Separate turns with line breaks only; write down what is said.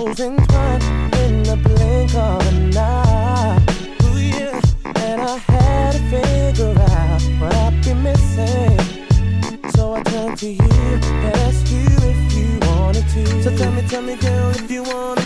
souls entwined in the blink of an eye. Ooh, yeah. And I had to figure out what I've been missing. So I turned to you, asked you if you wanted to. So tell me, girl, if you want